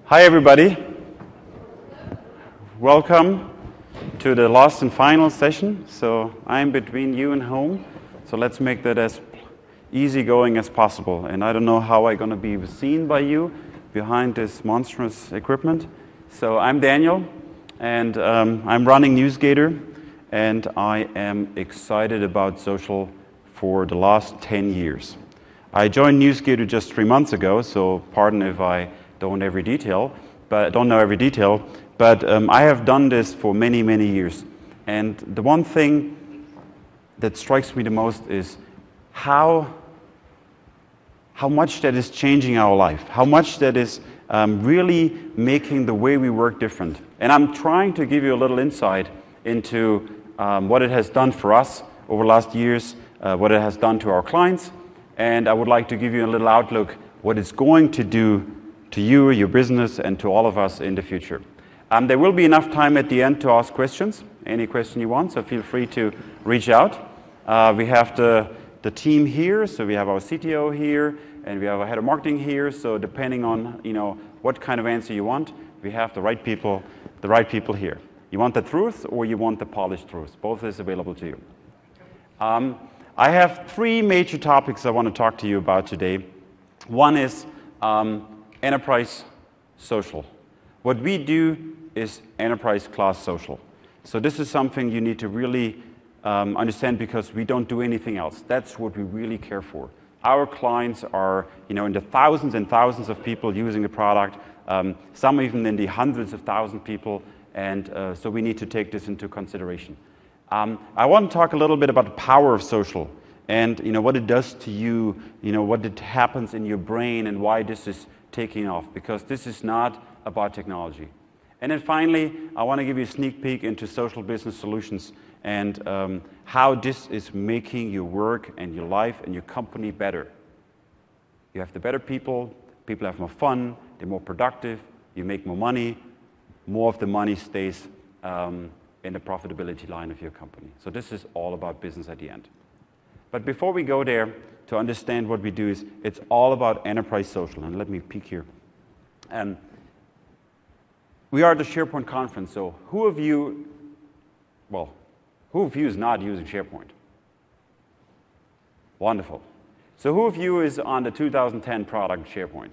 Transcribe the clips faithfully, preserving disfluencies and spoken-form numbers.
Hi everybody. Welcome to the last and final session. So I'm between you and home. So let's make that as easygoing as possible. And I don't know how I'm going to be seen by you behind this monstrous equipment. So I'm Daniel, and um, I'm running NewsGator, and I am excited about social for the last ten years. I joined NewsGator just three months ago, so pardon if I don't every detail, but don't know every detail. But um, I have done this for many, many years. And the one thing that strikes me the most is how how much that is changing our life, how much that is um, really making the way we work different. And I'm trying to give you a little insight into um, what it has done for us over the last years, uh, what it has done to our clients, and I would like to give you a little outlook what it's going to do to you, your business, and to all of us in the future. Um, there will be enough time at the end to ask questions, any question you want, so feel free to reach out. Uh, we have the, the team here, so we have our C T O here, and we have our head of marketing here, so depending on you know what kind of answer you want, we have the right people, the right people here. You want the truth or you want the polished truth? Both is available to you. Um, I have three major topics I want to talk to you about today. One is um, enterprise social. What we do is enterprise class social. So this is something you need to really um, understand because we don't do anything else. That's what we really care for. Our clients are, you know, in the thousands and thousands of people using the product, um, some even in the hundreds of thousands of people, and uh, so we need to take this into consideration. Um, I want to talk a little bit about the power of social and, you know, what it does to you, you know, what it happens in your brain and why this is taking off, because this is not about technology. And then finally, I want to give you a sneak peek into social business solutions and um, how this is making your work and your life and your company better. You have the better people, people have more fun, they're more productive, you make more money, more of the money stays um, in the profitability line of your company. So this is all about business at the end. But before we go there, to understand what we do is, it's all about enterprise social. And let me peek here. Um, we are at the SharePoint conference, so who of you, well, who of you is not using SharePoint? Wonderful. So who of you is on the two thousand ten product SharePoint?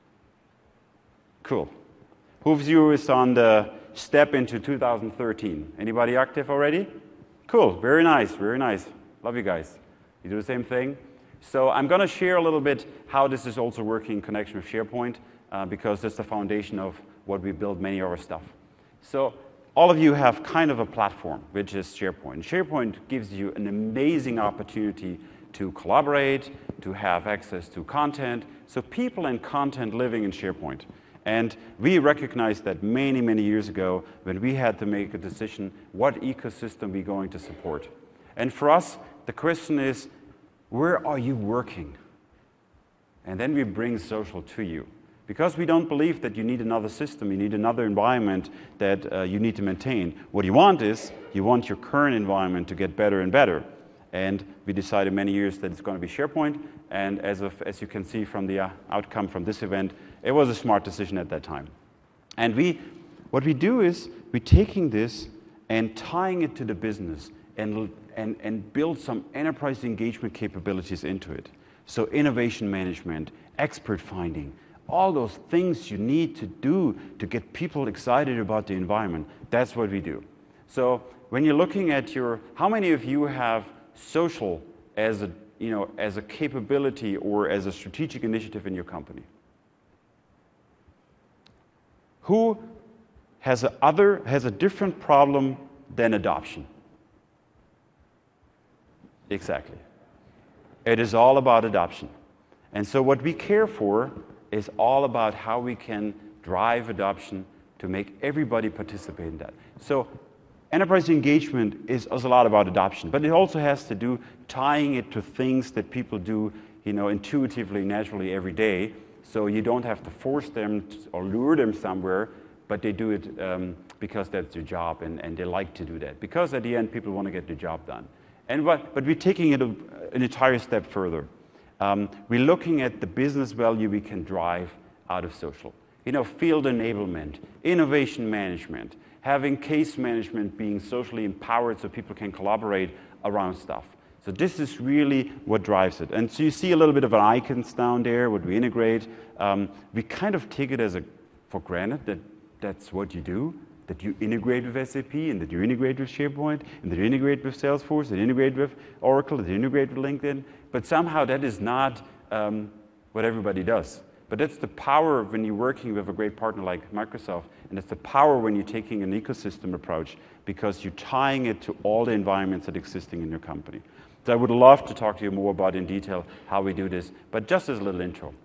Cool. Who of you is on the step into two thousand thirteen? Anybody active already? Cool. Very nice. Very nice. Love you guys. You do the same thing? So I'm going to share a little bit how this is also working in connection with SharePoint, uh, because that's the foundation of what we build many of our stuff. So all of you have kind of a platform, which is SharePoint. SharePoint gives you an amazing opportunity to collaborate, to have access to content. So people and content living in SharePoint. And we recognized that many, many years ago when we had to make a decision what ecosystem we're going to support. And for us, the question is, where are you working? And then we bring social to you. Because we don't believe that you need another system, you need another environment that uh, you need to maintain. What you want is, you want your current environment to get better and better. And we decided many years that it's going to be SharePoint, and as, of, as you can see from the uh, outcome from this event, it was a smart decision at that time. And we, what we do is, we're taking this and tying it to the business and And, and build some enterprise engagement capabilities into it. So innovation management, expert finding, all those things you need to do to get people excited about the environment, that's what we do. So when you're looking at your, how many of you have social as a, you know, as a capability or as a strategic initiative in your company? Who has a other, has a different problem than adoption? Exactly. It is all about adoption. And so what we care for is all about how we can drive adoption to make everybody participate in that. So enterprise engagement is, is a lot about adoption, but it also has to do tying it to things that people do, you know, intuitively, naturally every day. So you don't have to force them to, or lure them somewhere, but they do it um, because that's their job and, and they like to do that. Because at the end, people want to get the job done. And what, but we're taking it a, an entire step further. Um, we're looking at the business value we can drive out of social. You know, field enablement, innovation management, having case management being socially empowered so people can collaborate around stuff. So this is really what drives it. And so you see a little bit of an icons down there, what we integrate. Um, we kind of take it as a for granted that that's what you do, that you integrate with S A P, and that you integrate with SharePoint, and that you integrate with Salesforce, that you integrate with Oracle, that you integrate with LinkedIn. But somehow that is not um, what everybody does. But that's the power when you're working with a great partner like Microsoft, and it's the power when you're taking an ecosystem approach, because you're tying it to all the environments that are existing in your company. So I would love to talk to you more about in detail how we do this, but just as a little intro.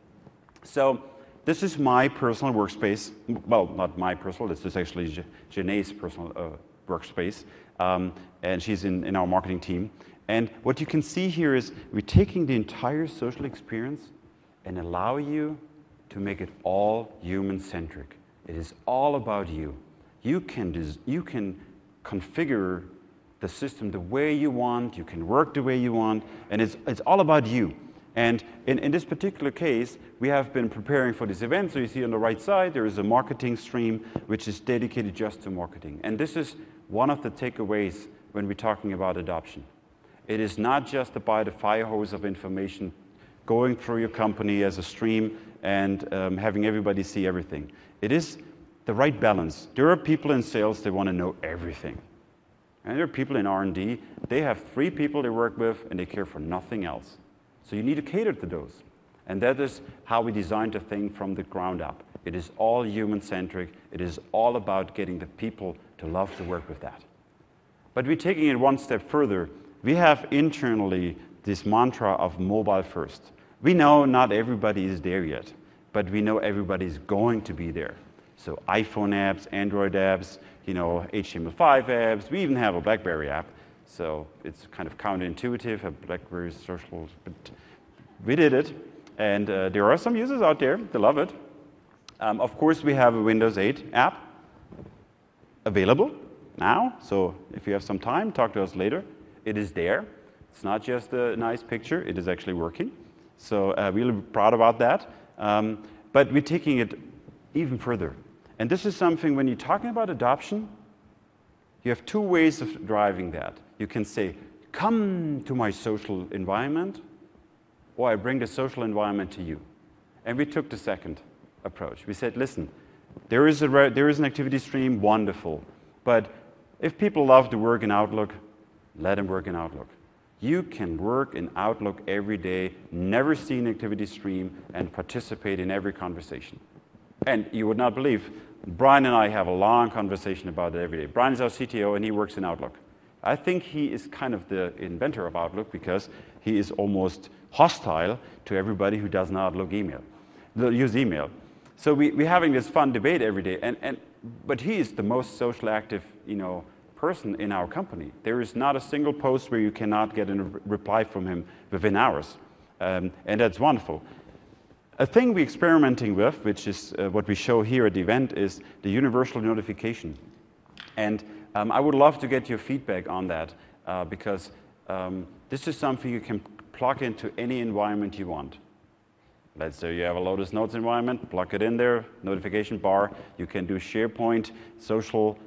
So this is my personal workspace. Well, not my personal, this is actually Janae's personal uh, workspace, um, and she's in, in our marketing team. And what you can see here is we're taking the entire social experience and allow you to make it all human-centric. It is all about you. You can, des- you can configure the system the way you want, you can work the way you want, and it's, it's all about you. And in, in this particular case, we have been preparing for this event. So you see on the right side, there is a marketing stream which is dedicated just to marketing. And this is one of the takeaways when we're talking about adoption. It is not just about a fire hose of information going through your company as a stream and um, having everybody see everything. It is the right balance. There are people in sales that want to know everything. And there are people in R and D, they have three people they work with and they care for nothing else. So you need to cater to those. And that is how we designed the thing from the ground up. It is all human-centric. It is all about getting the people to love to work with that. But we're taking it one step further. We have internally this mantra of mobile first. We know not everybody is there yet, but we know everybody is going to be there. So iPhone apps, Android apps, you know, H T M L five apps. We even have a BlackBerry app. So it's kind of counterintuitive, a BlackBerry social, but we did it. And uh, there are some users out there that love it. Um, of course, we have a Windows eight app available now. So if you have some time, talk to us later. It is there. It's not just a nice picture. It is actually working. So uh, we're really proud about that. Um, but we're taking it even further. And this is something, when you're talking about adoption, you have two ways of driving that. You can say, come to my social environment, or I bring the social environment to you. And we took the second approach. We said, listen, there is, a re- there is an activity stream, wonderful. But if people love to work in Outlook, let them work in Outlook. You can work in Outlook every day, never see an activity stream, and participate in every conversation. And you would not believe, Brian and I have a long conversation about it every day. Brian is our C T O, and he works in Outlook. I think he is kind of the inventor of Outlook because he is almost hostile to everybody who does not Outlook email, use email. So we, we're having this fun debate every day. And, and, but he is the most social active, you know, person in our company. There is not a single post where you cannot get a reply from him within hours. Um, and that's wonderful. A thing we're experimenting with, which is uh, what we show here at the event, is the universal notification. And um, I would love to get your feedback on that, uh, because um, this is something you can plug into any environment you want. Let's say you have a Lotus Notes environment, plug it in there, notification bar. You can do SharePoint, social,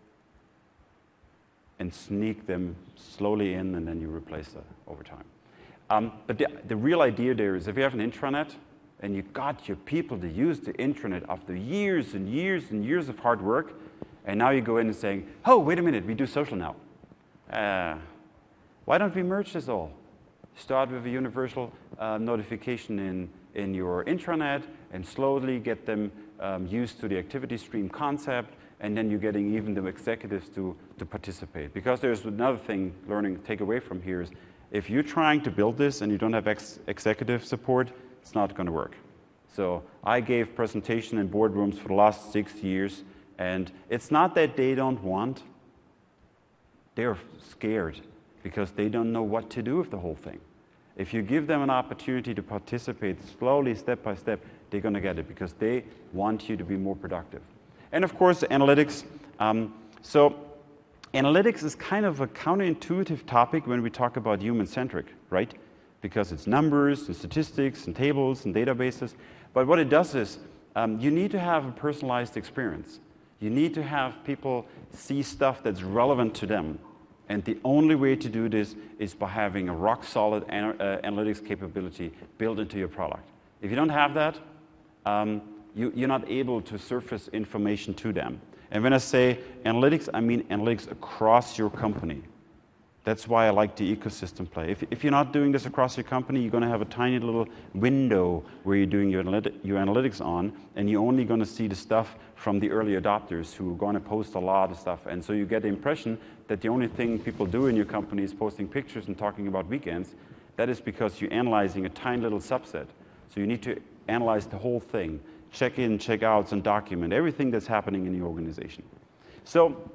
and sneak them slowly in, and then you replace that over time. Um, but the, the real idea there is if you have an intranet, and you got your people to use the intranet after years and years and years of hard work, and now you go in and saying, oh, wait a minute, we do social now. Uh, why don't we merge this all? Start with a universal uh, notification in, in your intranet, and slowly get them um, used to the activity stream concept, and then you're getting even the executives to, to participate. Because there's another thing learning, take away from here is, if you're trying to build this and you don't have ex- executive support, it's not going to work. So I gave presentation in boardrooms for the last six years, and it's not that they don't want. They're scared because they don't know what to do with the whole thing. If you give them an opportunity to participate slowly, step by step, they're going to get it because they want you to be more productive. And of course, analytics. Um, so analytics is kind of a counterintuitive topic when we talk about human-centric, right? Because it's numbers and statistics and tables and databases. But what it does is, Um, you need to have a personalized experience. You need to have people see stuff that's relevant to them. And the only way to do this is by having a rock-solid an uh, analytics capability built into your product. If you don't have that, um, you, you're not able to surface information to them. And when I say analytics, I mean analytics across your company. That's why I like the ecosystem play. If, if you're not doing this across your company, you're going to have a tiny little window where you're doing your, analytic, your analytics on, and you're only going to see the stuff from the early adopters who are going to post a lot of stuff. And so you get the impression that the only thing people do in your company is posting pictures and talking about weekends. That is because you're analyzing a tiny little subset. So you need to analyze the whole thing, check in, check outs, and document everything that's happening in the organization. So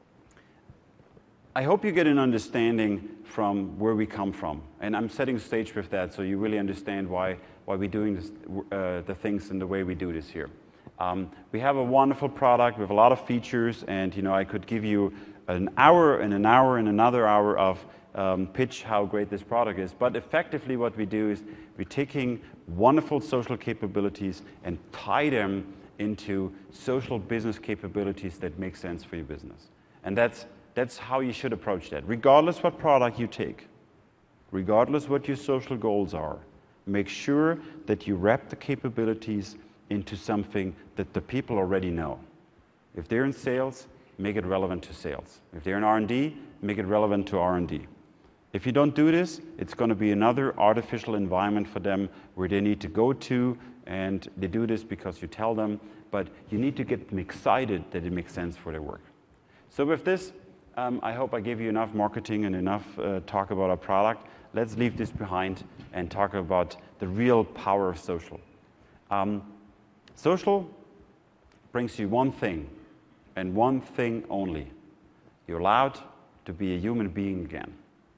I hope you get an understanding from where we come from. And I'm setting the stage with that so you really understand why, why we're doing this, uh, the things in the way we do this here. Um, we have a wonderful product with a lot of features, and you know, I could give you an hour and an hour and another hour of um, pitch how great this product is. But effectively what we do is we're taking wonderful social capabilities and tie them into social business capabilities that make sense for your business. And that's That's how you should approach that. Regardless what product you take, regardless what your social goals are, make sure that you wrap the capabilities into something that the people already know. If they're in sales, make it relevant to sales. If they're in R and D, make it relevant to R and D. If you don't do this, it's going to be another artificial environment for them where they need to go to, and they do this because you tell them, but you need to get them excited that it makes sense for their work. So with this, Um, I hope I gave you enough marketing and enough uh, talk about our product. Let's leave this behind and talk about the real power of social. Um, social brings you one thing, and one thing only. You're allowed to be a human being again.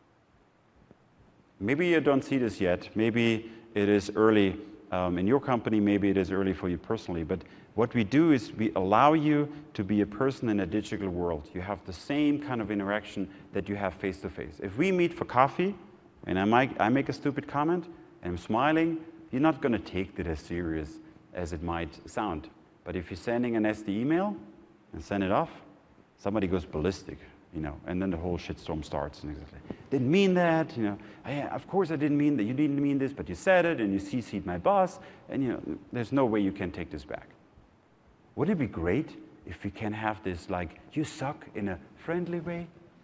Maybe you don't see this yet. Maybe it is early um, in your company. Maybe it is early for you personally. But what we do is we allow you to be a person in a digital world. You have the same kind of interaction that you have face-to-face. If we meet for coffee, and I, might, I make a stupid comment, and I'm smiling, you're not going to take that as serious as it might sound. But if you're sending a nasty email and send it off, somebody goes ballistic, you know, and then the whole shitstorm starts. And exactly, didn't mean that, you know. I, of course I didn't mean that. You didn't mean this, but you said it, and you C C'd my boss, and you know, there's no way you can take this back. Wouldn't it be great if we can have this, like, you suck in a friendly way?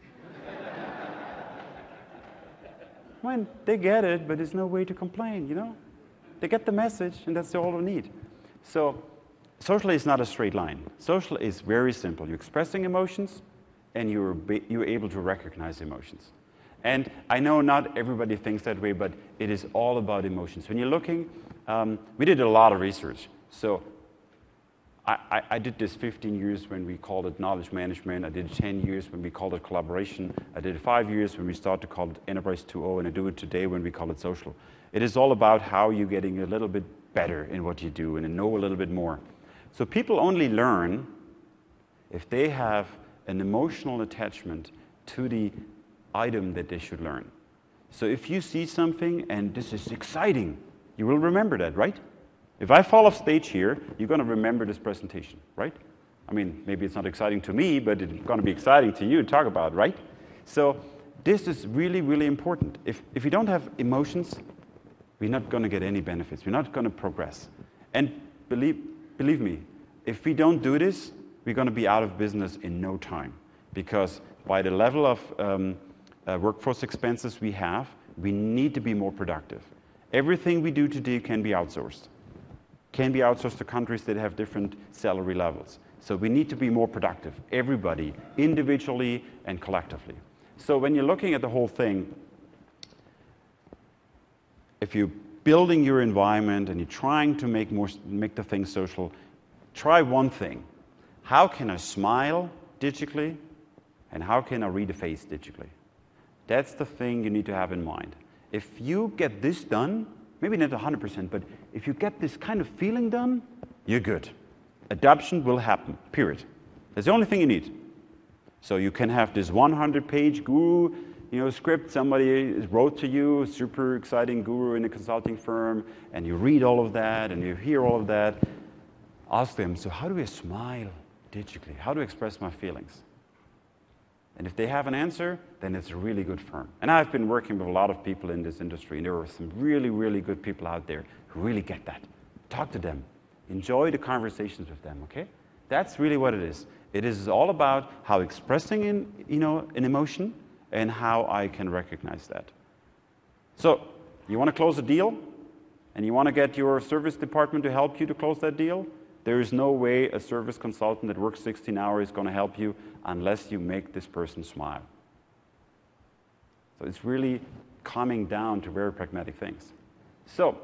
When they get it, but there's no way to complain, you know? They get the message, and that's all we need. So social is not a straight line. Social is very simple. You're expressing emotions, and you're, you're able to recognize emotions. And I know not everybody thinks that way, but it is all about emotions. When you're looking, um, we did a lot of research. So I, I did this fifteen years when we called it knowledge management. I did ten years when we called it collaboration. I did it five years when we started to call it Enterprise two point oh, and I do it today when we call it social. It is all about how you're getting a little bit better in what you do and know a little bit more. So people only learn if they have an emotional attachment to the item that they should learn. So if you see something and this is exciting, you will remember that, right? If I fall off stage here, you're going to remember this presentation, right? I mean, maybe it's not exciting to me, but it's going to be exciting to you to talk about, right? So this is really, really important. If, if you don't have emotions, we're not going to get any benefits. We're not going to progress. And believe, believe me, if we don't do this, we're going to be out of business in no time. Because by the level of um, uh, workforce expenses we have, we need to be more productive. Everything we do today can be outsourced. Can be outsourced to countries that have different salary levels. So we need to be more productive, everybody, individually and collectively. So when you're looking at the whole thing, if you're building your environment and you're trying to make, more, make the thing social, try one thing. How can I smile digitally, and how can I read a face digitally? That's the thing you need to have in mind. If you get this done, maybe not one hundred percent, but if you get this kind of feeling done, you're good. Adoption will happen, period. That's the only thing you need. So you can have this one hundred page guru, you know, script somebody wrote to you, super exciting guru in a consulting firm, and you read all of that, and you hear all of that. ask them, so how do I smile digitally? How do I express my feelings? And if they have an answer, then it's a really good firm. And I've been working with a lot of people in this industry, and there are some really, really good people out there who really get that. Talk to them. Enjoy the conversations with them, okay? That's really what it is. It is all about how expressing in, you know, an emotion and how I can recognize that. So, you want to close a deal? And you want to get your service department to help you to close that deal? There is no way a service consultant that works sixteen hours is going to help you unless you make this person smile. So it's really coming down to very pragmatic things. So,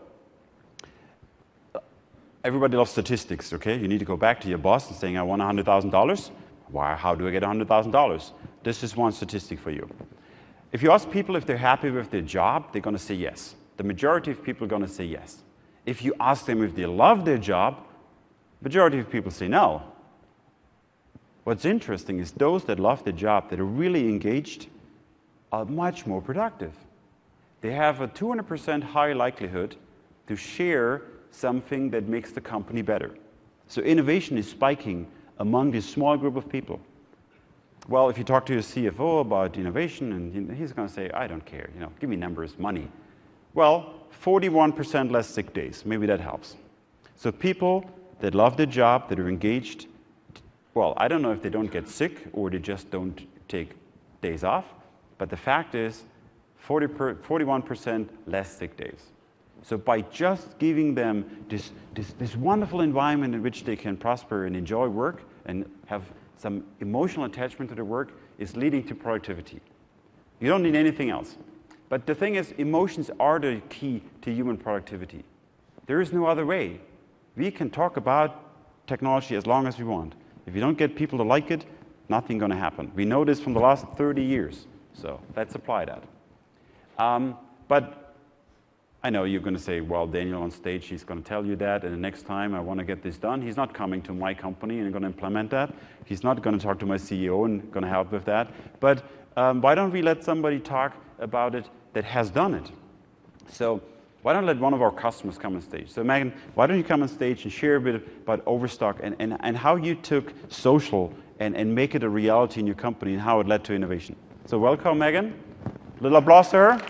everybody loves statistics, okay? You need to go back to your boss and saying, I want one hundred thousand dollars. Why, how do I get one hundred thousand dollars? This is one statistic for you. If you ask people if they're happy with their job, they're going to say yes. The majority of people are going to say yes. If you ask them if they love their job, majority of people say no. What's interesting is those that love their job, that are really engaged, are much more productive. They have a two hundred percent higher likelihood to share something that makes the company better. So innovation is spiking among this small group of people. Well, if you talk to your C F O about innovation, and he's going to say, I don't care, you know, give me numbers, money. Well, forty-one percent less sick days. Maybe that helps. So people that love their job, that are engaged, well, I don't know if they don't get sick or they just don't take days off, but the fact is forty per, forty-one percent less sick days. So by just giving them this, this, this wonderful environment in which they can prosper and enjoy work and have some emotional attachment to their work is leading to productivity. You don't need anything else. But the thing is, emotions are the key to human productivity. There is no other way. We can talk about technology as long as we want. If you don't get people to like it, nothing's going to happen. We know this from the last thirty years. So let's apply that. Um, but I know you're going to say, well, Daniel on stage, he's going to tell you that, and the next time I want to get this done, he's not coming to my company and going to implement that. He's not going to talk to my C E O and going to help with that. But um, why don't we let somebody talk about it that has done it? So why don't let one of our customers come on stage? So Megan, why don't you come on stage and share a bit about Overstock and, and, and how you took social and, and make it a reality in your company and how it led to innovation. So welcome, Megan. Little applause to her.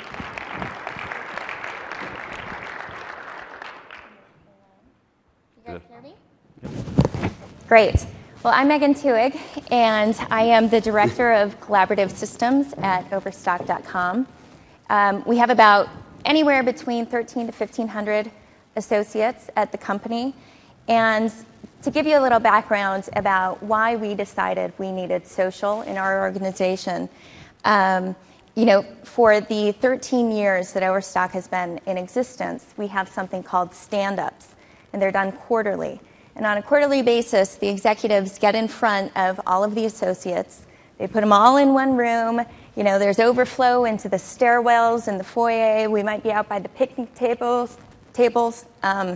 You guys hear me? Great. Well, I'm Megan Tuig, and I am the Director of Collaborative Systems at Overstock dot com. Um, we have about anywhere between thirteen to fifteen hundred associates at the company. And to give you a little background about why we decided we needed social in our organization, um, you know, for the thirteen years that Overstock has been in existence, we have something called stand-ups, and they're done quarterly. And on a quarterly basis, the executives get in front of all of the associates. They put them all in one room. You know, there's overflow into the stairwells and the foyer. We might be out by the picnic tables. tables. Um,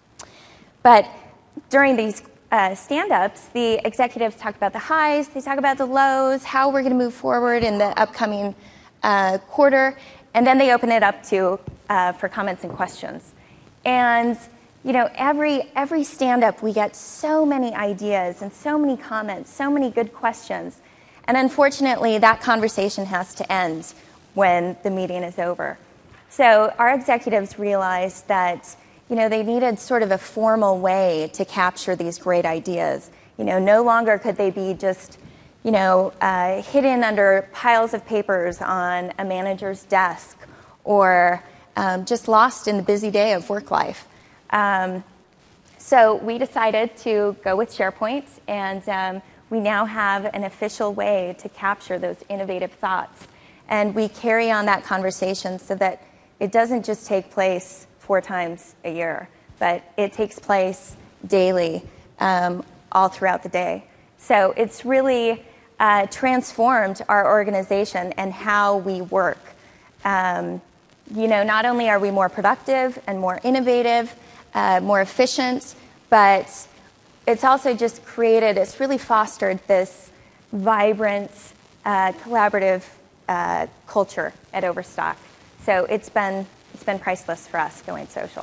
but during these uh, stand-ups, the executives talk about the highs, they talk about the lows, how we're going to move forward in the upcoming uh, quarter, and then they open it up to uh, for comments and questions. And you know, every every stand-up, we get so many ideas and so many comments, so many good questions. And unfortunately, that conversation has to end when the meeting is over. So our executives realized that, you know, they needed sort of a formal way to capture these great ideas. You know, no longer could they be just, you know, uh, hidden under piles of papers on a manager's desk or um, just lost in the busy day of work life. Um, so we decided to go with SharePoint, and um, we now have an official way to capture those innovative thoughts. And we carry on that conversation so that it doesn't just take place four times a year, but it takes place daily, um, all throughout the day. So it's really uh, transformed our organization and how we work. Um, you know, not only are we more productive and more innovative, Uh, more efficient, but it's also just created, it's really fostered this vibrant, uh, collaborative uh, culture at Overstock. So it's been it's been priceless for us going social.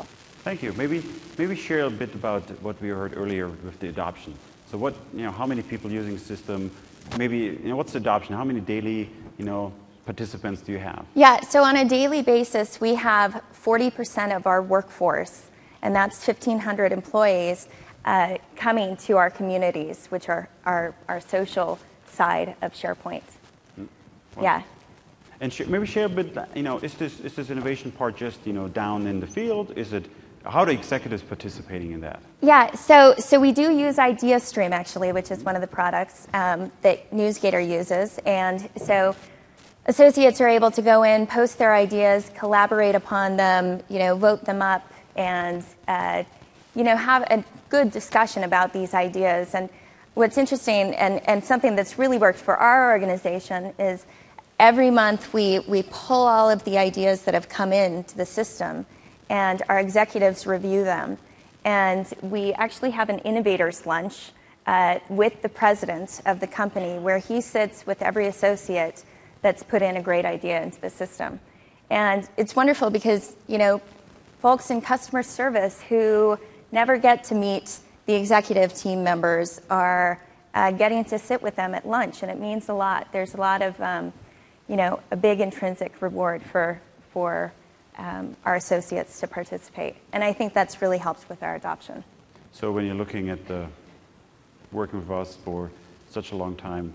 Thank you. Maybe, maybe share a bit about what we heard earlier with the adoption. So what, you know, how many people using the system? Maybe, you know, what's the adoption? How many daily, you know, participants do you have? Yeah, so on a daily basis, we have forty percent of our workforce, and that's fifteen hundred employees, uh, coming to our communities, which are our, our social side of SharePoint. Mm. Yeah. And sh maybe share a bit, you know, is this, is this innovation part just, you know, down in the field? Is it, how are executives participating in that? Yeah, so, so we do use IdeaStream, actually, which is one of the products um, that NewsGator uses. And so associates are able to go in, post their ideas, collaborate upon them, you know, vote them up, and, uh, you know, have a good discussion about these ideas. And what's interesting, and, and something that's really worked for our organization, is every month we, we pull all of the ideas that have come into the system, and our executives review them. And we actually have an innovators lunch uh, with the president of the company, where he sits with every associate that's put in a great idea into the system. And it's wonderful because, you know, folks in customer service who never get to meet the executive team members are uh, getting to sit with them at lunch, and it means a lot. There's a lot of, um, you know, a big intrinsic reward for, for um, our associates to participate. And I think that's really helped with our adoption. So when you're looking at the working with us for such a long time,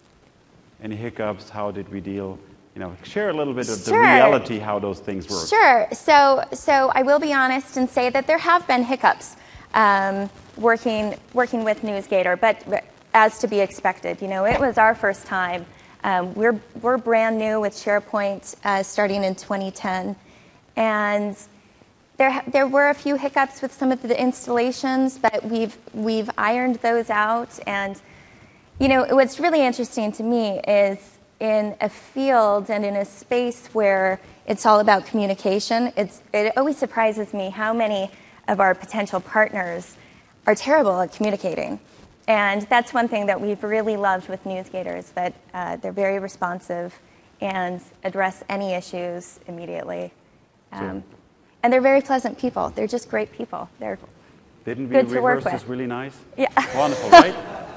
any hiccups, how did we deal? You know, share a little bit of the Sure. reality, how those things work. Sure. So, so I will be honest and say that there have been hiccups um, working working with NewsGator, but, but as to be expected. You know, it was our first time. Um, we're we're brand new with SharePoint, uh, starting in twenty ten, and there there were a few hiccups with some of the installations, but we've we've ironed those out. And you know, what's really interesting to me is, in a field and in a space where it's all about communication, it's, it always surprises me how many of our potential partners are terrible at communicating. And that's one thing that we've really loved with NewsGator, is that uh, they're very responsive and address any issues immediately. Um, Sure. And they're very pleasant people. They're just great people. They're Didn't we good to work rehearse with. this really nice? Yeah. Wonderful, right?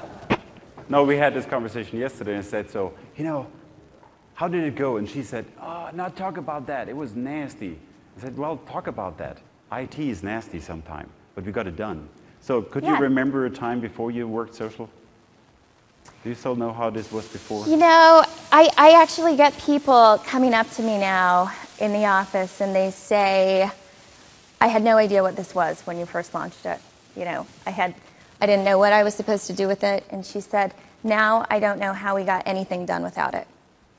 No, we had this conversation yesterday and said, so, you know, how did it go? And she said, oh, not talk about that. It was nasty. I said, well, talk about that. I T is nasty sometimes, but we got it done. So could Yeah. you remember a time before you worked social? Do you still know how this was before? You know, I, I actually get people coming up to me now in the office, and they say, I had no idea what this was when you first launched it. You know, I had, I didn't know what I was supposed to do with it. And she said, now I don't know how we got anything done without it.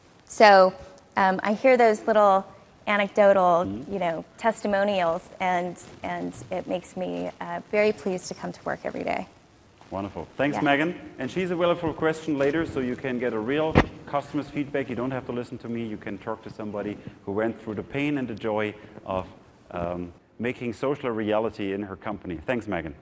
So um, I hear those little anecdotal, mm-hmm. you know, testimonials, and and it makes me uh, very pleased to come to work every day. Wonderful. Thanks, Yeah. Megan. And she's available for a question later, so you can get a real customer's feedback. You don't have to listen to me. You can talk to somebody who went through the pain and the joy of um, making social a reality in her company. Thanks, Megan.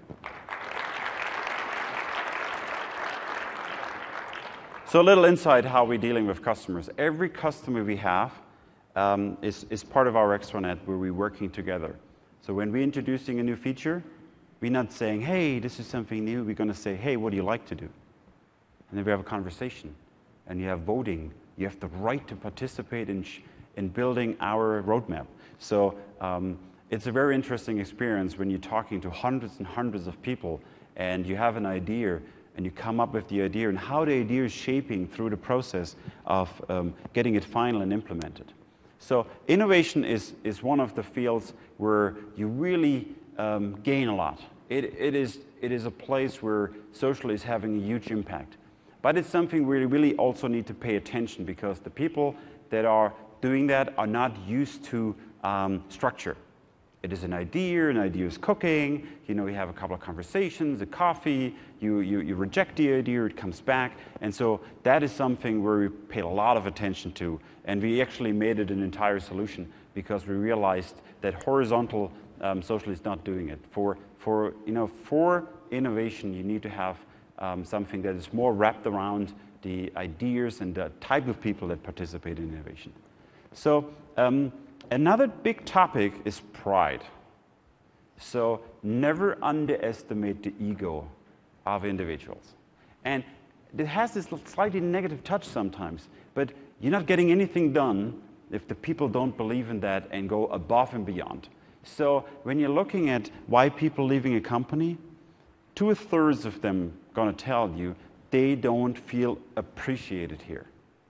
So a little insight how we're dealing with customers. Every customer we have um, is, is part of our extranet where we're working together. So when we're introducing a new feature, we're not saying, hey, this is something new. We're going to say, hey, what do you like to do? And then we have a conversation. And you have voting. You have the right to participate in, sh in building our roadmap. So um, it's a very interesting experience when you're talking to hundreds and hundreds of people and you have an idea and you come up with the idea and how the idea is shaping through the process of um, getting it final and implemented. So innovation is, is one of the fields where you really um, gain a lot. It, it, is, it is a place where social is having a huge impact. But it's something where you really also need to pay attention, because the people that are doing that are not used to um, structure. It is an idea, an idea is cooking, you know, you have a couple of conversations, a coffee, you, you, you reject the idea, it comes back. And so that is something where we paid a lot of attention to. And we actually made it an entire solution because we realized that horizontal um, social is not doing it. For, for, you know, for innovation, you need to have um, something that is more wrapped around the ideas and the type of people that participate in innovation. So, um, another big topic is pride. So never underestimate the ego of individuals. And it has this slightly negative touch sometimes, but you're not getting anything done if the people don't believe in that and go above and beyond. So when you're looking at why people leaving a company, two-thirds of them going to tell you they don't feel appreciated here.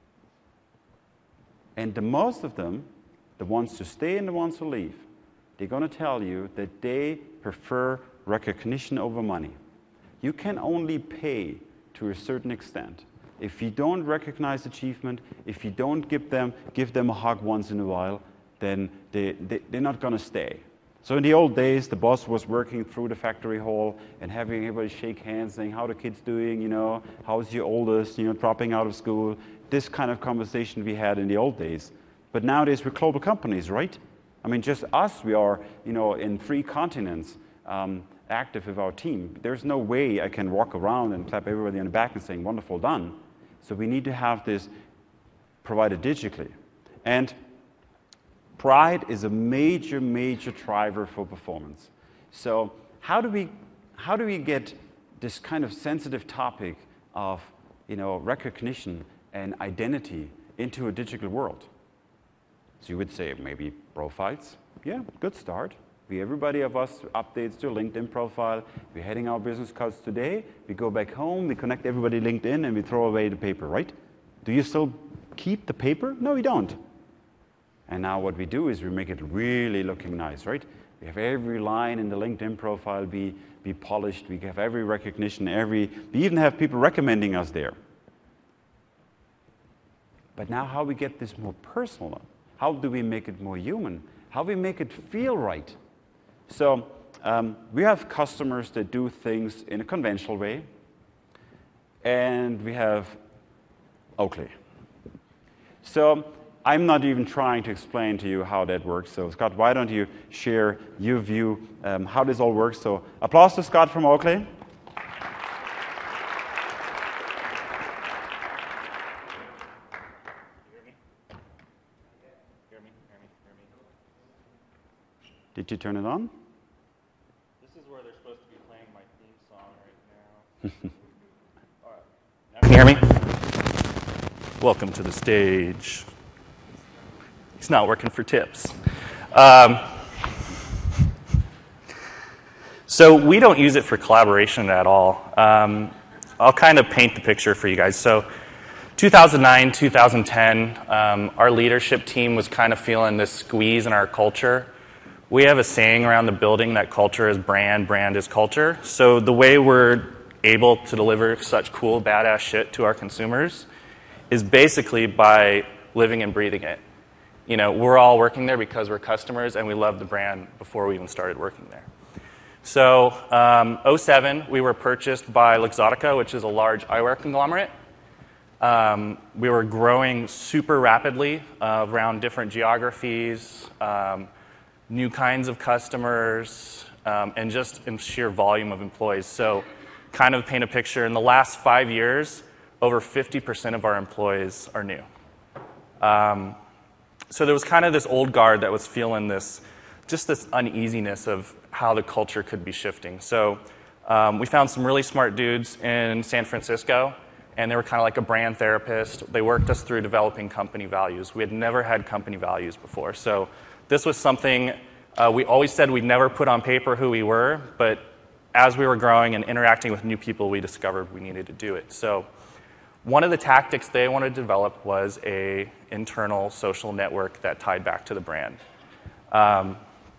And the most of them, the ones who stay and the ones who leave, they're going to tell you that they prefer recognition over money. You can only pay to a certain extent. If you don't recognize achievement, if you don't give them, give them a hug once in a while, then they, they, they're not going to stay. So in the old days, the boss was working through the factory hall and having everybody shake hands, saying, how the kids doing, you know, how's your oldest, you know, dropping out of school. This kind of conversation we had in the old days. But nowadays, we're global companies, right? I mean, just us, we are, you know, in three continents um, active with our team. There's no way I can walk around and clap everybody on the back and saying, wonderful, done. So we need to have this provided digitally. And pride is a major, major driver for performance. So how do we, how do we get this kind of sensitive topic of, you know, recognition and identity into a digital world? So you would say maybe profiles. Yeah, good start. We, everybody of us updates their LinkedIn profile. We're heading our business cards today. We go back home, we connect everybody LinkedIn, and we throw away the paper, right? Do you still keep the paper? No, we don't. And now what we do is we make it really looking nice, right? We have every line in the LinkedIn profile be, be polished. We have every recognition, every, we even have people recommending us there. But now how we get this more personal? How do we make it more human? How do we make it feel right? So um, we have customers that do things in a conventional way, and we have Oakley. So I'm not even trying to explain to you how that works. So Scott, why don't you share your view um, how this all works? So applause to Scott from Oakley. Did you turn it on? This is where they're supposed to be playing my theme song right now. All right. Now can you hear me? Welcome to the stage. He's not working for tips. Um, so we don't use it for collaboration at all. Um, I'll kind of paint the picture for you guys. So two thousand nine, two thousand ten, um, our leadership team was kind of feeling this squeeze in our culture. We have a saying around the building that culture is brand, brand is culture. So the way we're able to deliver such cool, badass shit to our consumers is basically by living and breathing it. You know, we're all working there because we're customers and we love the brand before we even started working there. So um, oh seven, we were purchased by Luxottica, which is a large eyewear conglomerate. Um, we were growing super rapidly uh, around different geographies, um, new kinds of customers, um, and just in sheer volume of employees. So kind of paint a picture, in the last five years, over fifty percent of our employees are new. Um, so there was kind of this old guard that was feeling this, just this uneasiness of how the culture could be shifting. So um, we found some really smart dudes in San Francisco, and they were kind of like a brand therapist. They worked us through developing company values. We had never had company values before. So this was something uh, we always said we'd never put on paper who we were, but as we were growing and interacting with new people, we discovered we needed to do it. So one of the tactics they wanted to develop was a internal social network that tied back to the brand. Um,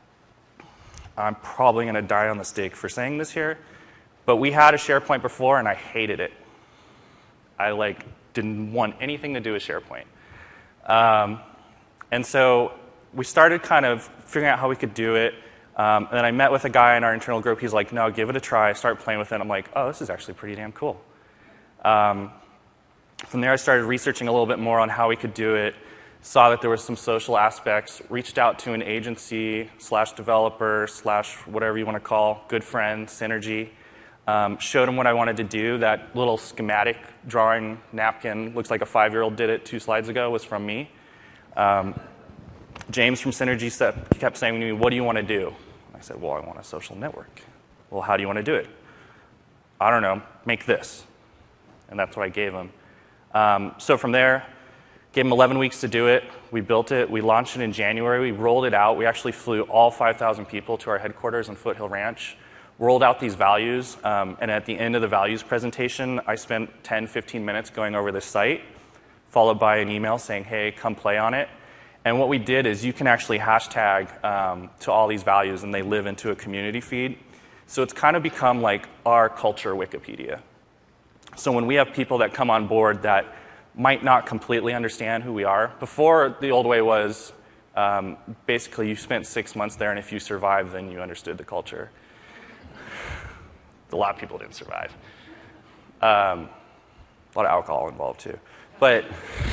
I'm probably going to die on the stake for saying this here, but we had a SharePoint before, and I hated it. I like didn't want anything to do with SharePoint. Um, and so we started kind of figuring out how we could do it. Um, and then I met with a guy in our internal group. He's like, no, give it a try. I start playing with it. I'm like, oh, this is actually pretty damn cool. Um, from there, I started researching a little bit more on how we could do it, saw that there were some social aspects, reached out to an agency slash developer slash whatever you want to call, good friend, Synergy, um, showed them what I wanted to do. That little schematic drawing napkin, looks like a five-year-old did it two slides ago, was from me. Um, James from Synergy kept saying to me, what do you want to do? I I said, well, I want a social network. Well, how do you want to do it? I don't know, make this. And that's what I gave him. Um, so from there, gave him eleven weeks to do it. We built it. We launched it in January. We rolled it out. We actually flew all five thousand people to our headquarters in Foothill Ranch, rolled out these values, um, and at the end of the values presentation, I spent ten, fifteen minutes going over the site, followed by an email saying, hey, come play on it. And what we did is you can actually hashtag um, to all these values, and they live into a community feed. So it's kind of become like our culture Wikipedia. So when we have people that come on board that might not completely understand who we are, before the old way was um, basically you spent six months there, and if you survived, then you understood the culture. A lot of people didn't survive. Um, a lot of alcohol involved too. But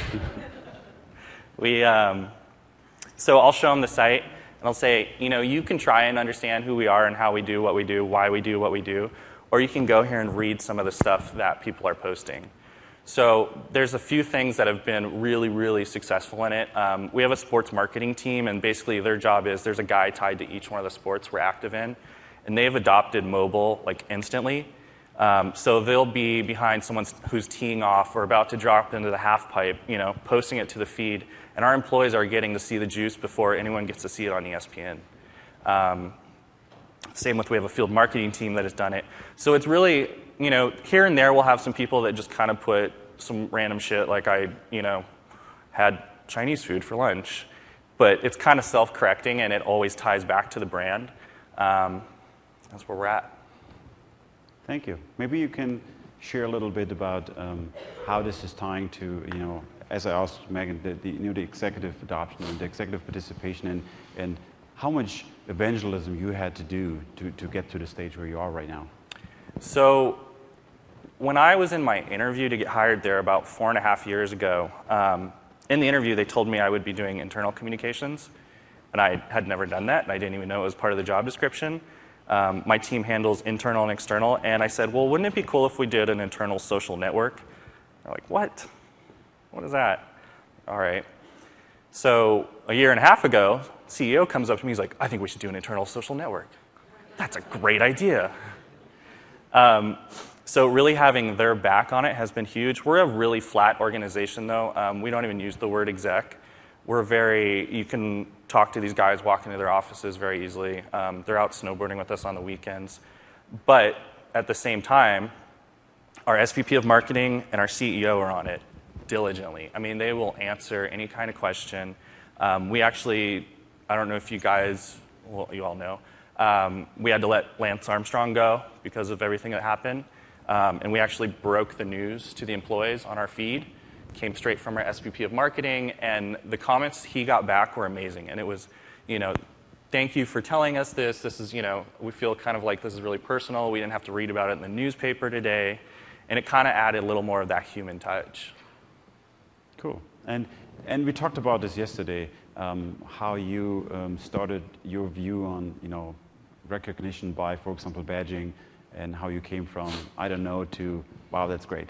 we, um, so I'll show them the site, and I'll say, you know, you can try and understand who we are and how we do what we do, why we do what we do, or you can go here and read some of the stuff that people are posting. So there's a few things that have been really, really successful in it. Um, we have a sports marketing team, and basically their job is there's a guy tied to each one of the sports we're active in, and they've adopted mobile like instantly. Um, so they'll be behind someone who's teeing off or about to drop into the half pipe, you know, posting it to the feed, and our employees are getting to see the juice before anyone gets to see it on E S P N. Um, same with we have a field marketing team that has done it. So it's really, you know, here and there we'll have some people that just kind of put some random shit like I, you know, had Chinese food for lunch, but it's kind of self-correcting and it always ties back to the brand. Um, that's where we're at. Thank you. Maybe you can share a little bit about um, how this is tying to, you know, as I asked Megan, the, the, you know, the executive adoption and the executive participation, and, and how much evangelism you had to do to, to get to the stage where you are right now. So when I was in my interview to get hired there about four and a half years ago, um, in the interview they told me I would be doing internal communications, and I had never done that, and I didn't even know it was part of the job description. Um, my team handles internal and external, and I said, well, wouldn't it be cool if we did an internal social network? They're like, what? What is that? All right. So a year and a half ago, C E O comes up to me, he's like, I think we should do an internal social network. That's a great idea. Um, so really having their back on it has been huge. We're a really flat organization, though. Um, we don't even use the word exec. We're very, you can talk to these guys, walk into their offices very easily. Um, they're out snowboarding with us on the weekends. But at the same time, our S V P of marketing and our C E O are on it diligently. I mean, they will answer any kind of question. Um, we actually, I don't know if you guys, well, you all know, um, we had to let Lance Armstrong go because of everything that happened. Um, and we actually broke the news to the employees on our feed. Came straight from our S V P of marketing, and the comments he got back were amazing. And it was, you know, thank you for telling us this. This is, you know, we feel kind of like this is really personal. We didn't have to read about it in the newspaper today. And it kind of added a little more of that human touch. Cool. And and we talked about this yesterday, um, how you um, started your view on, you know, recognition by, for example, badging, and how you came from, I don't know, to, wow, that's great.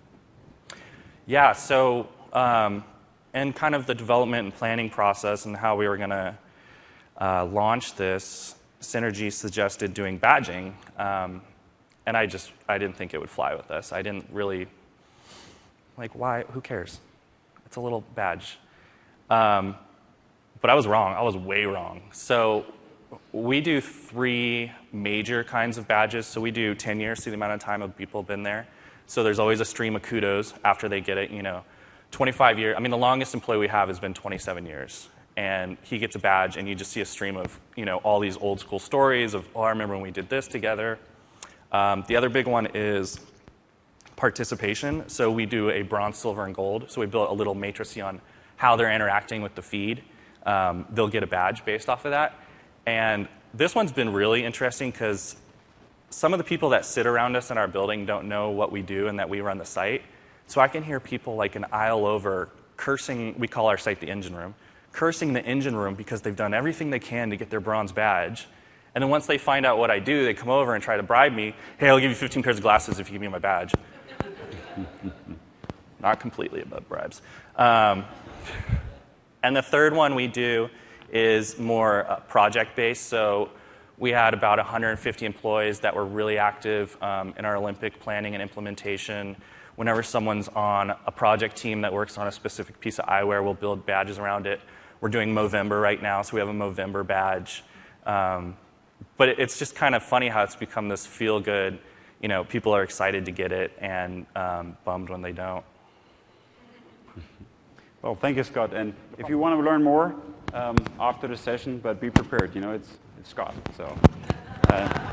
Yeah, so, um, and kind of the development and planning process and how we were going to uh, launch this, Synergy suggested doing badging, um, and I just, I didn't think it would fly with us. I didn't really, like, why, who cares? It's a little badge. Um, but I was wrong. I was way wrong. So we do three major kinds of badges. So we do ten years, see the amount of time of people have been there. So there's always a stream of kudos after they get it, you know, twenty-five years. I mean, the longest employee we have has been twenty-seven years. And he gets a badge, and you just see a stream of, you know, all these old school stories of, oh, I remember when we did this together. Um, the other big one is participation. So we do a bronze, silver, and gold. So we built a little matrix on how they're interacting with the feed. Um, they'll get a badge based off of that. And this one's been really interesting because some of the people that sit around us in our building don't know what we do and that we run the site. So I can hear people like an aisle over cursing, we call our site the engine room, cursing the engine room because they've done everything they can to get their bronze badge. And then once they find out what I do, they come over and try to bribe me. Hey, I'll give you fifteen pairs of glasses if you give me my badge. Not completely above bribes. Um, and the third one we do is more uh, project-based. So we had about one hundred fifty employees that were really active um, in our Olympic planning and implementation. Whenever someone's on a project team that works on a specific piece of eyewear, we'll build badges around it. We're doing Movember right now, so we have a Movember badge. Um, but it, it's just kind of funny how it's become this feel-good, you know, people are excited to get it and um, bummed when they don't. Well, thank you, Scott. And if you want to learn more um, after the session, but be prepared, you know, it's, it's Scott, so. Uh,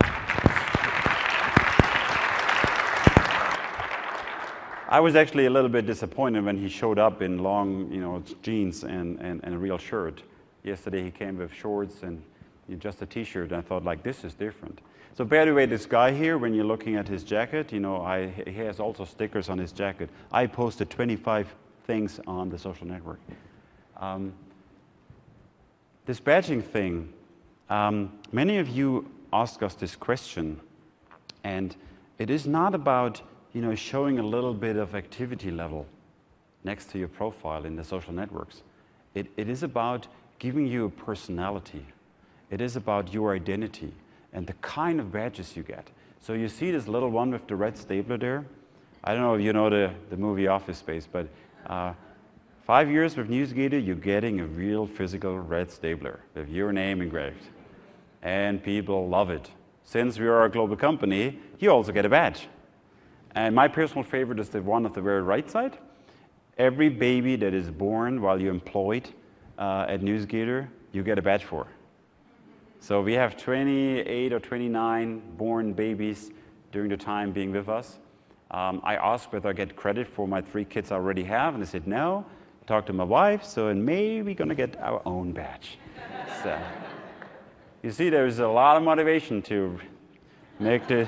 I was actually a little bit disappointed when he showed up in long, you know, jeans and, and, and a real shirt. Yesterday he came with shorts and just a t-shirt, and I thought, like, this is different. So by the way, this guy here, when you're looking at his jacket, you know, I, he has also stickers on his jacket. I posted twenty-five things on the social network. Um, this badging thing, um, many of you ask us this question, and it is not about, you know, showing a little bit of activity level next to your profile in the social networks. It, it is about giving you a personality. It is about your identity and the kind of badges you get. So you see this little one with the red stapler there? I don't know if you know the, the movie Office Space, but uh, five years with NewsGator, you're getting a real physical red stapler with your name engraved. And people love it. Since we are a global company, you also get a badge. And my personal favorite is the one at the very right side. Every baby that is born while you're employed uh, at NewsGator, you get a badge for. So we have twenty-eight or twenty-nine born babies during the time being with us. Um, I asked whether I get credit for my three kids I already have, and they said no. I talked to my wife, so in May we're going to get our own badge. So, you see, there's a lot of motivation to make the...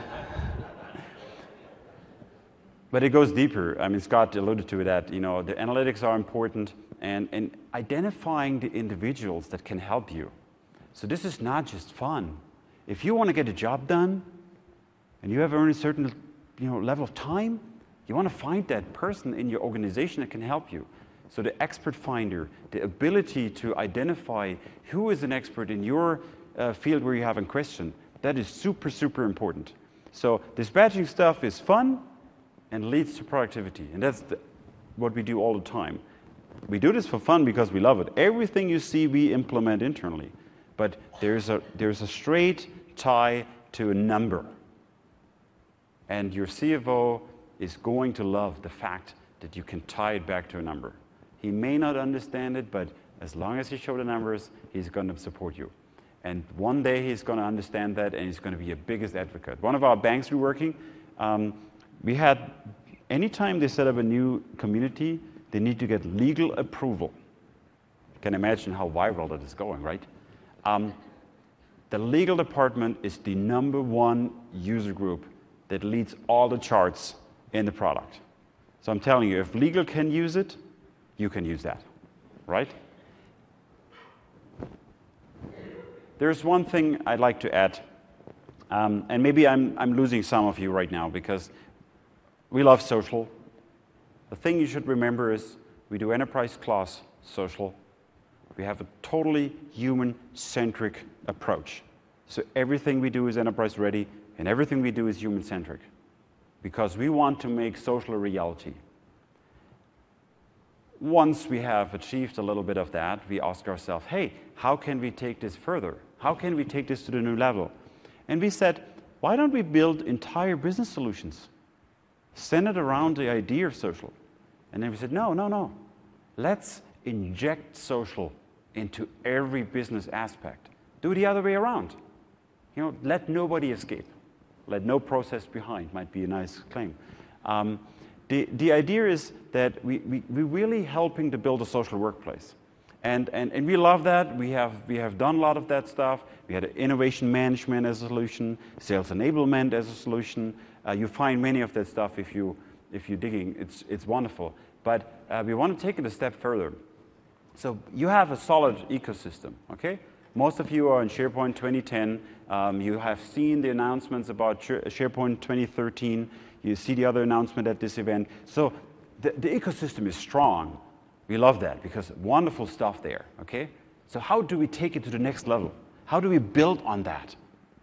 But it goes deeper. I mean, Scott alluded to that. You know, the analytics are important, and, and identifying the individuals that can help you. So this is not just fun. If you want to get a job done, and you have earned a certain, you know, level of time, you want to find that person in your organization that can help you. So the expert finder, the ability to identify who is an expert in your uh, field where you have a question, that is super, super important. So this badging stuff is fun and leads to productivity. And that's the, what we do all the time. We do this for fun because we love it. Everything you see, we implement internally. But there's a, there's a straight tie to a number. And your C F O is going to love the fact that you can tie it back to a number. He may not understand it, but as long as you show the numbers, he's going to support you. And one day he's going to understand that, and he's going to be your biggest advocate. One of our banks we're working, um, we had, anytime they set up a new community, they need to get legal approval. You can imagine how viral that is going, right? Um, the legal department is the number one user group that leads all the charts in the product. So I'm telling you, if legal can use it, you can use that, right? There's one thing I'd like to add, um, and maybe I'm, I'm losing some of you right now because we love social. The thing you should remember is we do enterprise class social. We have a totally human-centric approach. So everything we do is enterprise-ready, and everything we do is human-centric, because we want to make social a reality. Once we have achieved a little bit of that, we ask ourselves, hey, how can we take this further? How can we take this to the new level? And we said, why don't we build entire business solutions centered around the idea of social? And then we said, no, no, no. Let's inject social into every business aspect. Do it the other way around. You know, let nobody escape. Let no process behind might be a nice claim. Um, the, the idea is that we, we, we're really helping to build a social workplace. And, and, and we love that. We have, we have done a lot of that stuff. We had innovation management as a solution, sales enablement as a solution. Uh, you find many of that stuff if, you, if you're digging. It's, it's wonderful. But uh, we want to take it a step further. So you have a solid ecosystem, okay? Most of you are in SharePoint twenty ten. Um, you have seen the announcements about SharePoint twenty thirteen. You see the other announcement at this event. So the, the ecosystem is strong. We love that because wonderful stuff there, okay? So how do we take it to the next level? How do we build on that?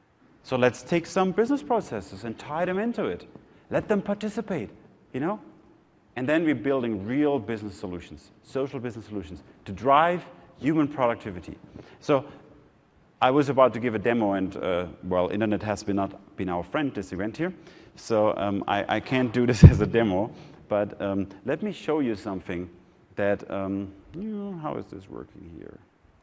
So let's take some business processes and tie them into it. Let them participate, you know? And then we're building real business solutions, social business solutions, to drive human productivity. So I was about to give a demo, and, uh, well, internet has been not been our friend this event here. So um, I, I can't do this as a demo, but um, let me show you something that, um, you know, how is this working here?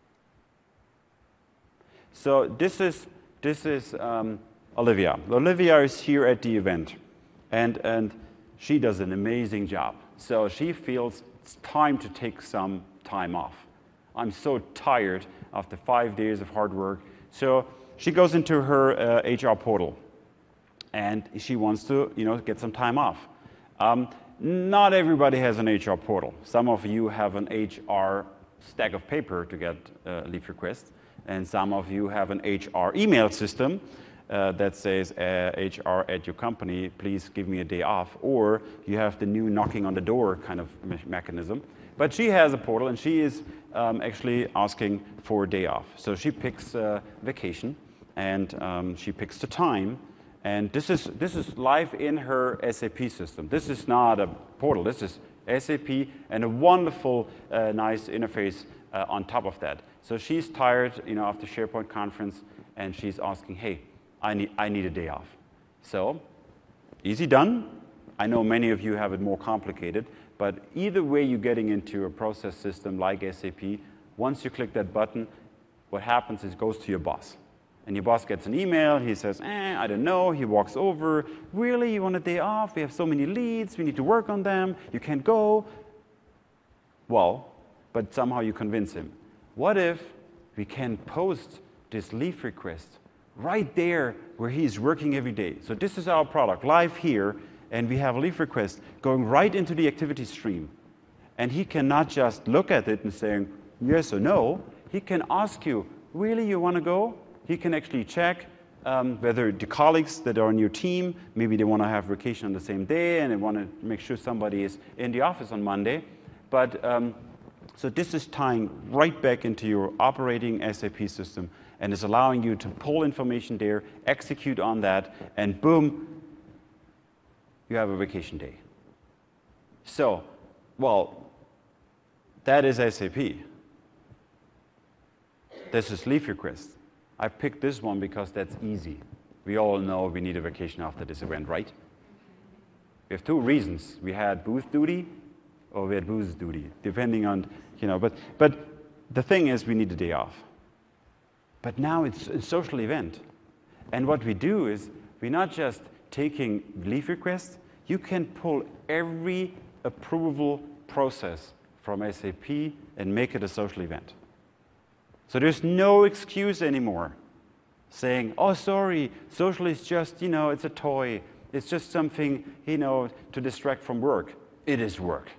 So this is, this is um, Olivia. Olivia is here at the event, and, and she does an amazing job. So she feels it's time to take some time off. I'm so tired after five days of hard work. So she goes into her uh, H R portal, and she wants to, you know, get some time off. Um, not everybody has an H R portal. Some of you have an H R stack of paper to get uh, leave requests, and some of you have an H R email system uh, that says, uh, H R at your company, please give me a day off, or you have the new knocking on the door kind of me mechanism. But she has a portal, and she is um, actually asking for a day off. So she picks uh, vacation, and um, she picks the time, and this is, this is live in her S A P system. This is not a portal. This is S A P and a wonderful, uh, nice interface uh, on top of that. So she's tired, you know, after SharePoint conference, and she's asking, hey, I need, I need a day off. So easy done. I know many of you have it more complicated, but either way you're getting into a process system like S A P, once you click that button, what happens is it goes to your boss. And your boss gets an email, he says, eh, I don't know, he walks over, really, you want a day off? We have so many leads, we need to work on them, you can't go. Well, but somehow you convince him. What if we can post this leave request right there where he's working every day? So this is our product, live here, and we have a leave request going right into the activity stream. And he cannot just look at it and saying yes or no. He can ask you, really, you want to go? He can actually check um, whether the colleagues that are on your team, maybe they want to have vacation on the same day and they want to make sure somebody is in the office on Monday. But um, so this is tying right back into your operating S A P system and is allowing you to pull information there, execute on that, and boom, you have a vacation day. So, well, that is S A P. This is leave request. I picked this one because that's easy. We all know we need a vacation after this event, right? We have two reasons. We had booth duty or we had booze duty, depending on, you know, but, but the thing is we need a day off. But now it's a social event. And what we do is we're not just taking leave requests, you can pull every approval process from S A P and make it a social event. So there's no excuse anymore saying, oh, sorry, social is just, you know, it's a toy. It's just something, you know, to distract from work. It is work.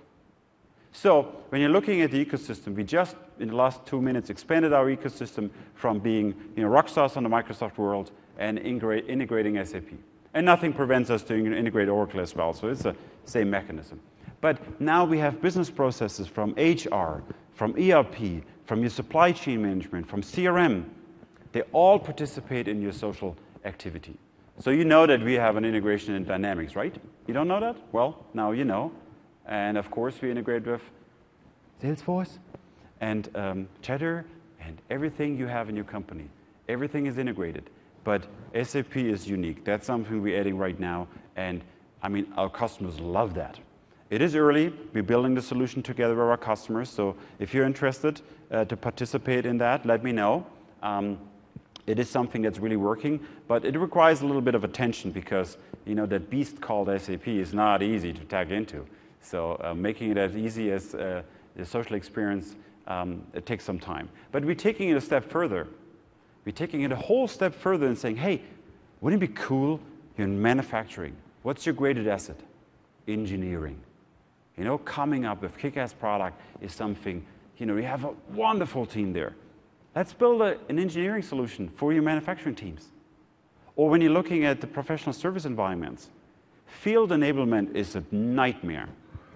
So when you're looking at the ecosystem, we just, in the last two minutes, expanded our ecosystem from being, you know, rock stars on the Microsoft world and integrate, integrating S A P. And nothing prevents us to integrate Oracle as well, so it's the same mechanism. But now we have business processes from H R, from E R P, from your supply chain management, from C R M. They all participate in your social activity. So you know that we have an integration in Dynamics, right? You don't know that? Well, now you know. And of course, we integrate with Salesforce and um, Cheddar and everything you have in your company. Everything is integrated. But S A P is unique. That's something we're adding right now. And I mean, our customers love that. It is early. We're building the solution together with our customers. So if you're interested uh, to participate in that, let me know. Um, it is something that's really working, but it requires a little bit of attention because, you know, that beast called S A P is not easy to tag into. So uh, making it as easy as uh, the social experience, um, it takes some time. But we're taking it a step further. We're taking it a whole step further and saying, hey, wouldn't it be cool? You're in manufacturing. What's your greatest asset? Engineering. You know, coming up with kick-ass product is something, you know, we have a wonderful team there. Let's build a, an engineering solution for your manufacturing teams. Or when you're looking at the professional service environments, field enablement is a nightmare.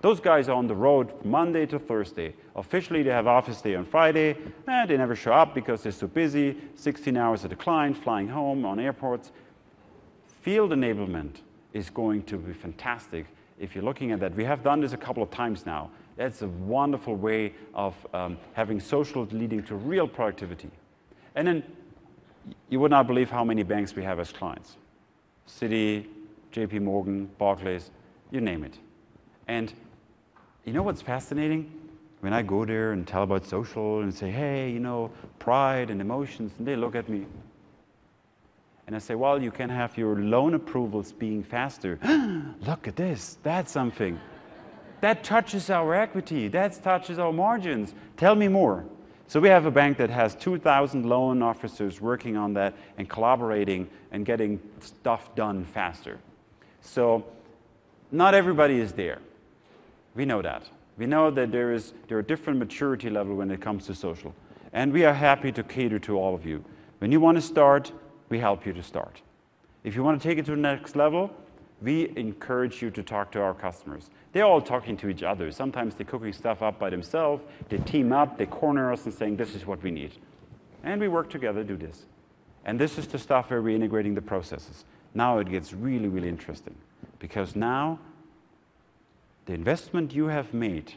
Those guys are on the road Monday to Thursday. Officially, they have office day on Friday. Eh, they never show up because they're so busy. sixteen hours at a client, flying home on airports. Field enablement is going to be fantastic if you're looking at that. We have done this a couple of times now. That's a wonderful way of um, having social leading to real productivity. And then you would not believe how many banks we have as clients. Citi, J P Morgan, Barclays, you name it. And you know what's fascinating? When I go there and tell about social and say, hey, you know, pride and emotions, and they look at me. And I say, well, you can have your loan approvals being faster. Look at this, that's something. That touches our equity, that touches our margins. Tell me more. So we have a bank that has two thousand loan officers working on that and collaborating and getting stuff done faster. So not everybody is there. We know that. We know that there is there are different maturity levels when it comes to social. And we are happy to cater to all of you. When you want to start, we help you to start. If you want to take it to the next level, we encourage you to talk to our customers. They're all talking to each other. Sometimes they're cooking stuff up by themselves. They team up, they corner us and saying, this is what we need. And we work together to do this. And this is the stuff where we're integrating the processes. Now it gets really, really interesting. Because now, the investment you have made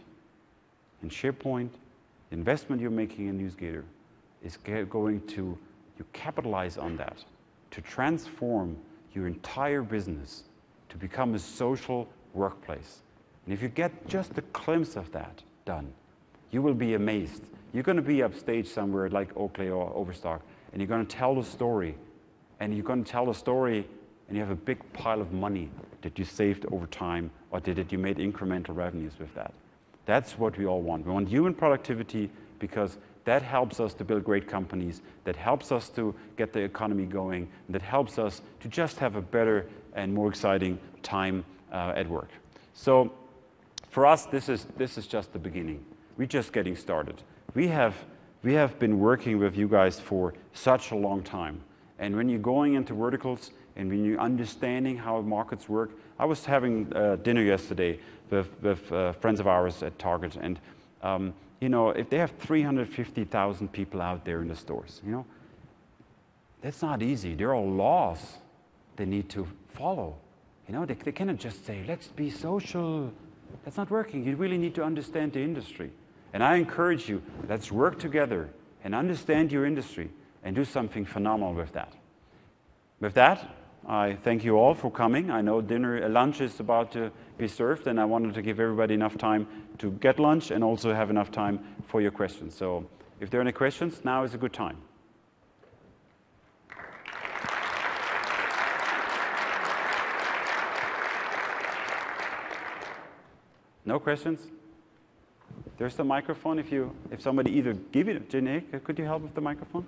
in SharePoint, the investment you're making in NewsGator, is going to, you capitalize on that to transform your entire business to become a social workplace. And if you get just a glimpse of that done, you will be amazed. You're going to be upstage somewhere like Oakley or Overstock, and you're going to tell the story. And you're going to tell the story, and you have a big pile of money that you saved over time, or that you made incremental revenues with that. That's what we all want. We want human productivity because that helps us to build great companies, that helps us to get the economy going, that helps us to just have a better and more exciting time uh, at work. So for us, this is, this is just the beginning. We're just getting started. We have, we have been working with you guys for such a long time. And when you're going into verticals and when you're understanding how markets work, I was having uh, dinner yesterday with, with uh, friends of ours at Target, and um, you know, if they have three hundred fifty thousand people out there in the stores, you know, that's not easy. There are laws they need to follow. You know, they, they cannot just say, let's be social. That's not working. You really need to understand the industry. And I encourage you, let's work together and understand your industry and do something phenomenal with that. With that, I thank you all for coming. I know dinner, uh, lunch is about to be served, and I wanted to give everybody enough time to get lunch and also have enough time for your questions. So if there are any questions, now is a good time. No questions? There's the microphone. If you, if somebody either give it, Jenny, could you help with the microphone?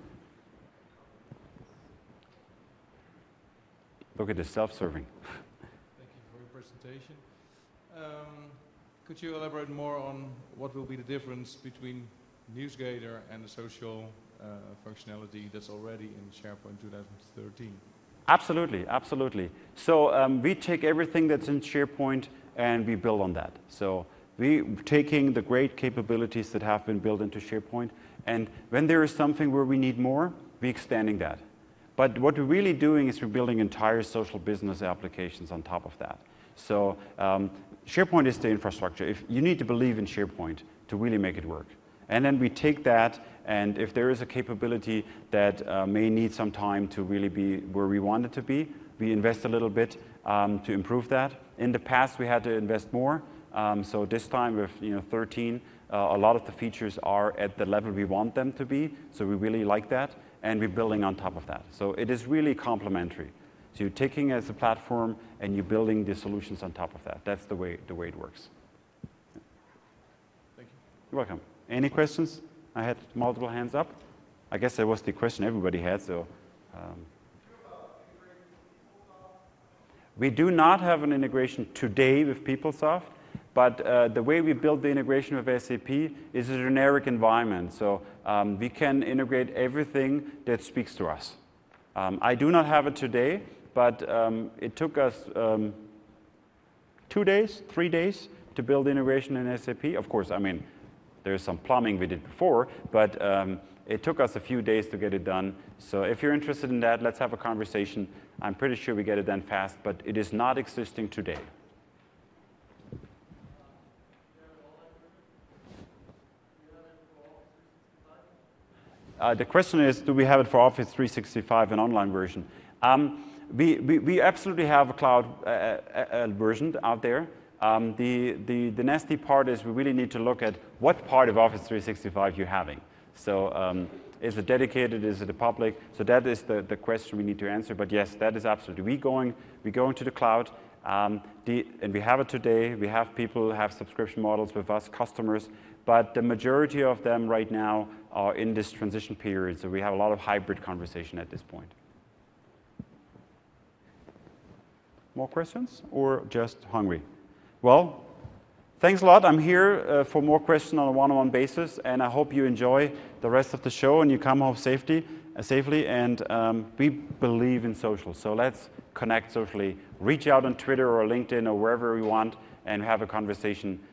Look at the self-serving. Thank you for your presentation. Um, could you elaborate more on what will be the difference between NewsGator and the social uh, functionality that's already in SharePoint twenty thirteen? Absolutely, absolutely. So um, we take everything that's in SharePoint and we build on that. So we're taking the great capabilities that have been built into SharePoint, and when there is something where we need more, we're extending that. But what we're really doing is we're building entire social business applications on top of that. So um, SharePoint is the infrastructure. If you need to believe in SharePoint to really make it work. And then we take that, and if there is a capability that uh, may need some time to really be where we want it to be, we invest a little bit um, to improve that. In the past, we had to invest more. Um, so this time with you know thirteen, uh, a lot of the features are at the level we want them to be. So we really like that. And we're building on top of that. So it is really complementary. So you're taking it as a platform and you're building the solutions on top of that. That's the way, the way it works. Thank you. You're welcome. Any questions? I had multiple hands up. I guess that was the question everybody had. So um, we do not have an integration today with PeopleSoft. But uh, the way we build the integration with S A P is a generic environment. So um, we can integrate everything that speaks to us. Um, I do not have it today, but um, it took us um, two days, three days to to build innovation in S A P. Of course, I mean, there's some plumbing we did before, but um, it took us a few days to get it done. So if you're interested in that, let's have a conversation. I'm pretty sure we get it done fast, but it is not existing today. Uh, the question is, do we have it for Office three sixty-five, an online version? Um, we, we, we absolutely have a cloud uh, uh, version out there. Um, the, the, the nasty part is we really need to look at what part of Office three sixty-five you're having. So um, is it dedicated, is it a public? So that is the, the question we need to answer. But yes, that is absolutely. We going, we going to the cloud, um, the, and we have it today. We have people who have subscription models with us, customers. But the majority of them right now are in this transition period. So we have a lot of hybrid conversation at this point. More questions or just hungry? Well, thanks a lot. I'm here uh, for more questions on a one-on-one basis, and I hope you enjoy the rest of the show and you come home safety, uh, safely. And um, we believe in social, so let's connect socially. Reach out on Twitter or LinkedIn or wherever we want and have a conversation.